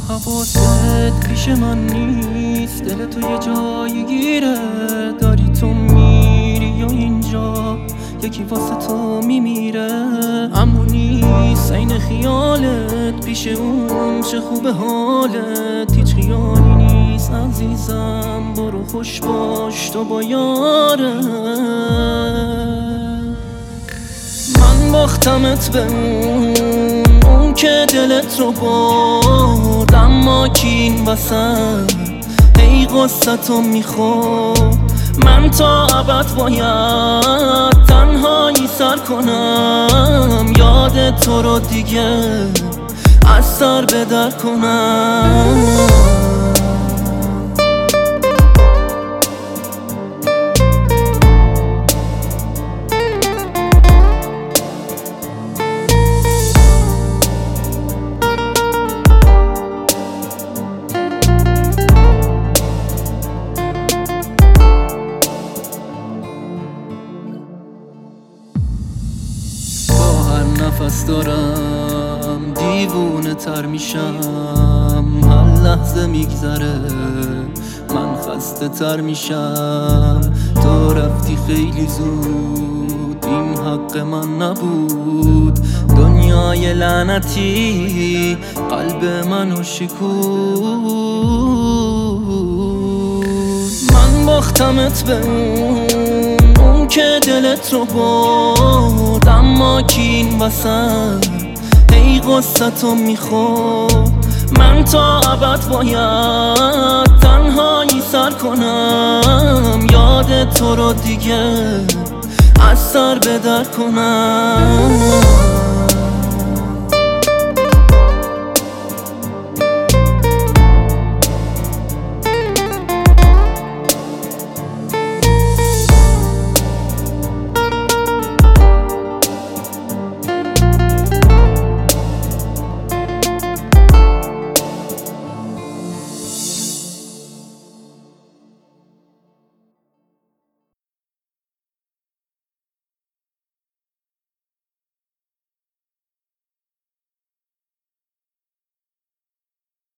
حواست پیش من نیست، دل تو یه جایی گیره. داری تو میری یا اینجا یکی واسه تو میمیره. امونی سین خیالت پیش اون چه خوبه حالت. هیچ خیالی نیست عزیزم، برو خوش باش تو با یاره. من باختمت به اون که دلت رو برد، اما کی این وسط ای قصتو میخورد. من تا ابد باید تنهایی سر کنم، یاد تو رو دیگه از سر به در کنم. نفس دارم دیوونه تر میشم، هر لحظه میگذره من خسته تر میشم. تو رفتی خیلی زود، این حق من نبود. دنیای لعنتی قلب منو شکود. من باختمت به اون که دلت رو برد، اما کی این وسط ای قصتو میخورد. من تا ابد باید تنهایی سر کنم، یاد تو رو دیگه از سر به در کنم.